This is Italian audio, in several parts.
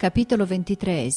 Capitolo 23.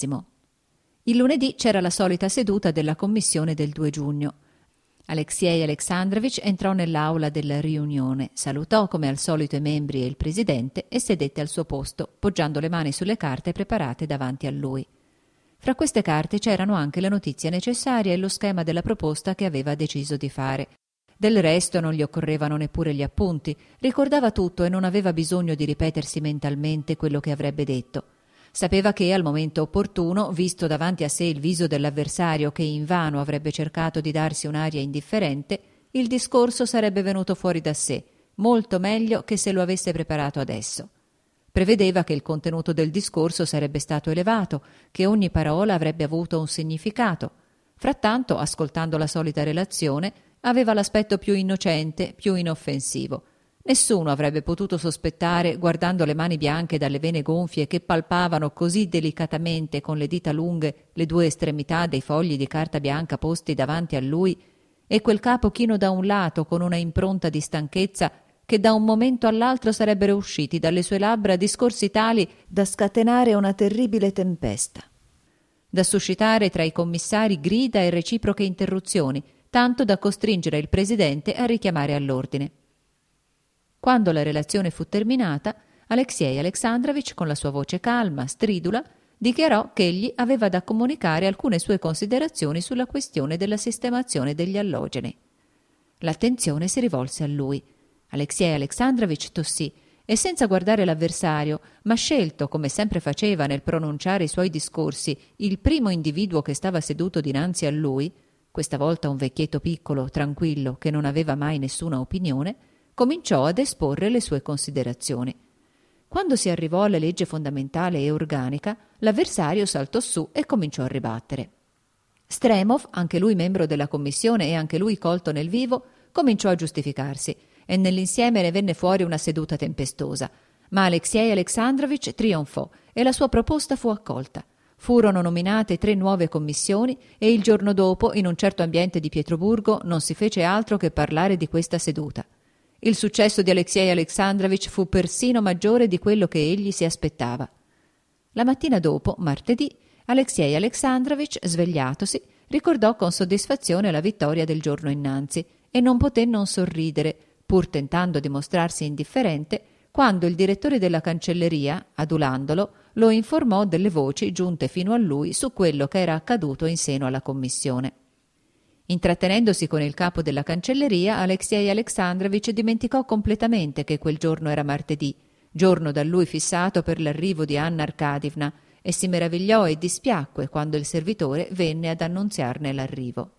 Il lunedì c'era la solita seduta della commissione del 2 giugno. Aleksej Aleksandrovič entrò nell'aula della riunione, salutò come al solito i membri e il presidente e sedette al suo posto, poggiando le mani sulle carte preparate davanti a lui. Fra queste carte c'erano anche la notizia necessaria e lo schema della proposta che aveva deciso di fare. Del resto non gli occorrevano neppure gli appunti, ricordava tutto e non aveva bisogno di ripetersi mentalmente quello che avrebbe detto. Sapeva che al momento opportuno, visto davanti a sé il viso dell'avversario che invano avrebbe cercato di darsi un'aria indifferente, il discorso sarebbe venuto fuori da sé, molto meglio che se lo avesse preparato adesso. Prevedeva che il contenuto del discorso sarebbe stato elevato, che ogni parola avrebbe avuto un significato. Frattanto, ascoltando la solita relazione, aveva l'aspetto più innocente, più inoffensivo. Nessuno avrebbe potuto sospettare, guardando le mani bianche dalle vene gonfie che palpavano così delicatamente con le dita lunghe le due estremità dei fogli di carta bianca posti davanti a lui, e quel capo chino da un lato con una impronta di stanchezza, che da un momento all'altro sarebbero usciti dalle sue labbra discorsi tali da scatenare una terribile tempesta, da suscitare tra i commissari grida e reciproche interruzioni, tanto da costringere il presidente a richiamare all'ordine. Quando la relazione fu terminata, Aleksej Aleksandrovič, con la sua voce calma, stridula, dichiarò che egli aveva da comunicare alcune sue considerazioni sulla questione della sistemazione degli allogeni. L'attenzione si rivolse a lui. Aleksej Aleksandrovič tossì e, senza guardare l'avversario, ma scelto, come sempre faceva nel pronunciare i suoi discorsi, il primo individuo che stava seduto dinanzi a lui, questa volta un vecchietto piccolo, tranquillo, che non aveva mai nessuna opinione, cominciò ad esporre le sue considerazioni. Quando si arrivò alla legge fondamentale e organica, l'avversario saltò su e cominciò a ribattere. Stremov, anche lui membro della commissione e anche lui colto nel vivo, cominciò a giustificarsi e nell'insieme ne venne fuori una seduta tempestosa. Ma Aleksej Aleksandrovič trionfò e la sua proposta fu accolta. Furono nominate 3 nuove commissioni e il giorno dopo, in un certo ambiente di Pietroburgo, non si fece altro che parlare di questa seduta. Il successo di Aleksej Aleksandrovič fu persino maggiore di quello che egli si aspettava. La mattina dopo, martedì, Aleksej Aleksandrovič, svegliatosi, ricordò con soddisfazione la vittoria del giorno innanzi e non poté non sorridere, pur tentando di mostrarsi indifferente, quando il direttore della cancelleria, adulandolo, lo informò delle voci giunte fino a lui su quello che era accaduto in seno alla commissione. Intrattenendosi con il capo della cancelleria, Aleksej Aleksandrovič dimenticò completamente che quel giorno era martedì, giorno da lui fissato per l'arrivo di Anna Arkadievna, e si meravigliò e dispiacque quando il servitore venne ad annunziarne l'arrivo.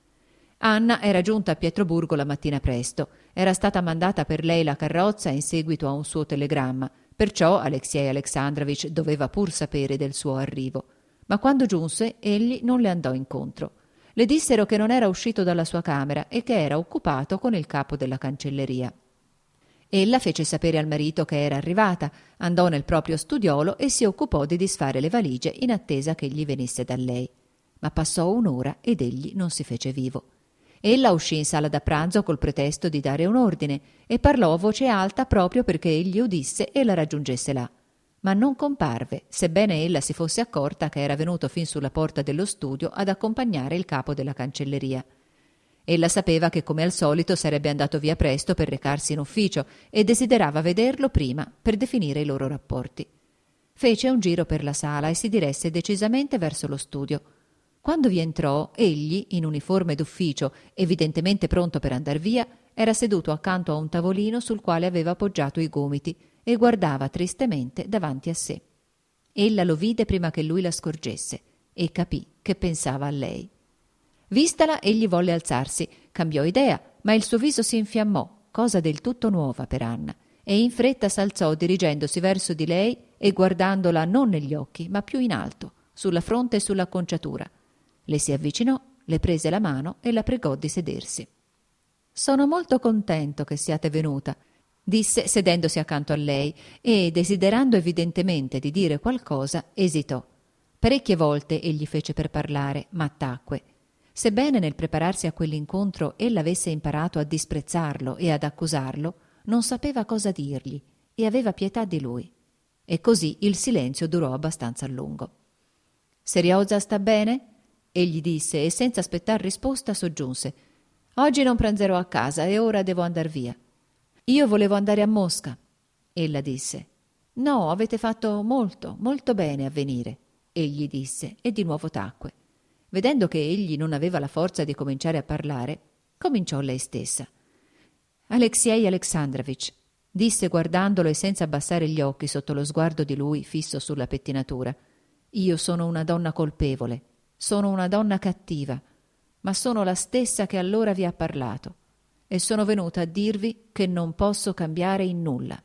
Anna era giunta a Pietroburgo la mattina presto. Era stata mandata per lei la carrozza in seguito a un suo telegramma, perciò Aleksej Aleksandrovič doveva pur sapere del suo arrivo. Ma quando giunse, egli non le andò incontro. Le dissero che non era uscito dalla sua camera e che era occupato con il capo della cancelleria. Ella fece sapere al marito che era arrivata, andò nel proprio studiolo e si occupò di disfare le valigie in attesa che egli venisse da lei. Ma passò un'ora ed egli non si fece vivo. Ella uscì in sala da pranzo col pretesto di dare un ordine e parlò a voce alta proprio perché egli udisse e la raggiungesse là. Ma non comparve, sebbene ella si fosse accorta che era venuto fin sulla porta dello studio ad accompagnare il capo della cancelleria. Ella sapeva che come al solito sarebbe andato via presto per recarsi in ufficio e desiderava vederlo prima per definire i loro rapporti. Fece un giro per la sala e si diresse decisamente verso lo studio. Quando vi entrò, egli, in uniforme d'ufficio, evidentemente pronto per andar via, era seduto accanto a un tavolino sul quale aveva appoggiato i gomiti e guardava tristemente davanti a sé. Ella lo vide prima che lui la scorgesse e capì che pensava a lei. Vistala, egli volle alzarsi, cambiò idea, ma il suo viso si infiammò, cosa del tutto nuova per Anna, e in fretta s'alzò dirigendosi verso di lei e guardandola non negli occhi, ma più in alto, sulla fronte e sull'acconciatura. Le si avvicinò, le prese la mano e la pregò di sedersi. «Sono molto contento che siate venuta», disse sedendosi accanto a lei e, desiderando evidentemente di dire qualcosa, esitò. Parecchie volte egli fece per parlare, ma tacque. Sebbene nel prepararsi a quell'incontro ella avesse imparato a disprezzarlo e ad accusarlo, non sapeva cosa dirgli e aveva pietà di lui. E così il silenzio durò abbastanza a lungo. «Seriosa sta bene?» Egli disse, e senza aspettar risposta soggiunse: «Oggi non pranzerò a casa e ora devo andar via». «Io volevo andare a Mosca». Ella disse. «No, avete fatto molto, molto bene a venire», egli disse, e di nuovo tacque. Vedendo che egli non aveva la forza di cominciare a parlare, cominciò lei stessa. «Aleksej Aleksandrovich», disse guardandolo e senza abbassare gli occhi sotto lo sguardo di lui fisso sulla pettinatura, «io sono una donna colpevole, sono una donna cattiva, ma sono la stessa che allora vi ha parlato, e sono venuta a dirvi che non posso cambiare in nulla».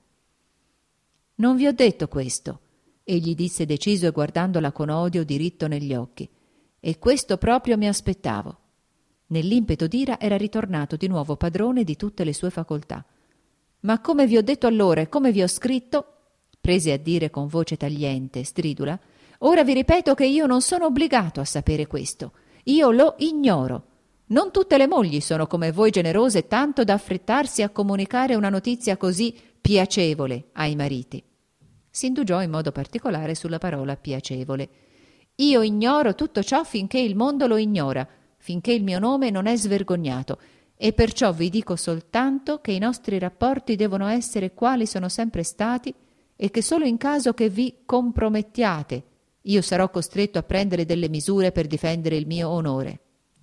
«Non vi ho detto questo», egli disse deciso e guardandola con odio diritto negli occhi, «e questo proprio mi aspettavo». Nell'impeto d'ira era ritornato di nuovo padrone di tutte le sue facoltà. «Ma come vi ho detto allora e come vi ho scritto», prese a dire con voce tagliente, stridula, «ora vi ripeto che io non sono obbligato a sapere questo. Io lo ignoro. Non tutte le mogli sono come voi generose tanto da affrettarsi a comunicare una notizia così piacevole ai mariti». Si indugiò in modo particolare sulla parola piacevole. «Io ignoro tutto ciò finché il mondo lo ignora, finché il mio nome non è svergognato, e perciò vi dico soltanto che i nostri rapporti devono essere quali sono sempre stati e che solo in caso che vi compromettiate io sarò costretto a prendere delle misure per difendere il mio onore».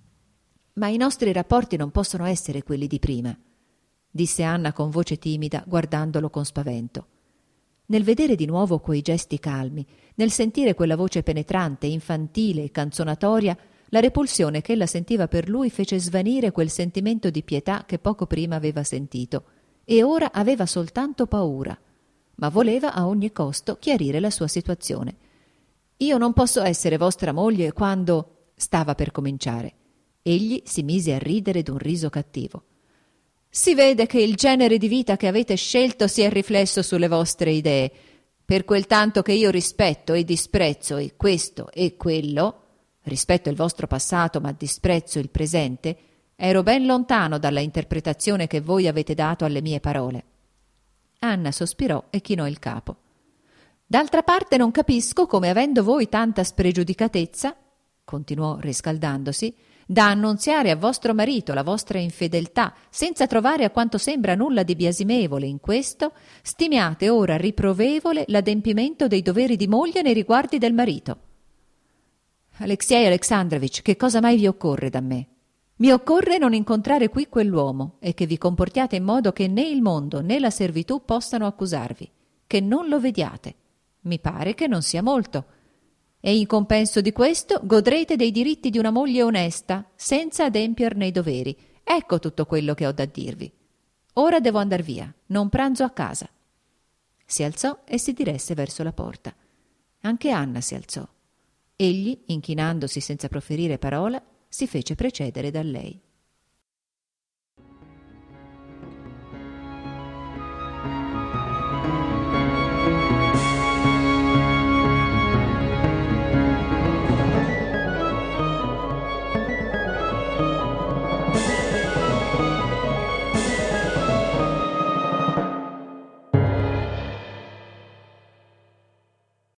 «Ma i nostri rapporti non possono essere quelli di prima», disse Anna con voce timida, guardandolo con spavento. Nel vedere di nuovo quei gesti calmi, nel sentire quella voce penetrante, infantile e canzonatoria, la repulsione che ella sentiva per lui fece svanire quel sentimento di pietà che poco prima aveva sentito, e ora aveva soltanto paura, ma voleva a ogni costo chiarire la sua situazione. «Io non posso essere vostra moglie quando...» stava per cominciare. Egli si mise a ridere d'un riso cattivo. «Si vede che il genere di vita che avete scelto si è riflesso sulle vostre idee. Per quel tanto che io rispetto e disprezzo e questo e quello, rispetto il vostro passato ma disprezzo il presente, ero ben lontano dalla interpretazione che voi avete dato alle mie parole». Anna sospirò e chinò il capo. «D'altra parte non capisco come, avendo voi tanta spregiudicatezza», continuò riscaldandosi, «da annunziare a vostro marito la vostra infedeltà, senza trovare a quanto sembra nulla di biasimevole in questo, stimiate ora riprovevole l'adempimento dei doveri di moglie nei riguardi del marito». «Aleksej Aleksandrovich, che cosa mai vi occorre da me?» «Mi occorre non incontrare qui quell'uomo e che vi comportiate in modo che né il mondo né la servitù possano accusarvi, che non lo vediate. Mi pare che non sia molto. E in compenso di questo godrete dei diritti di una moglie onesta, senza adempierne i doveri. Ecco tutto quello che ho da dirvi. Ora devo andar via, non pranzo a casa». Si alzò e si diresse verso la porta. Anche Anna si alzò. Egli, inchinandosi senza proferire parola, si fece precedere da lei.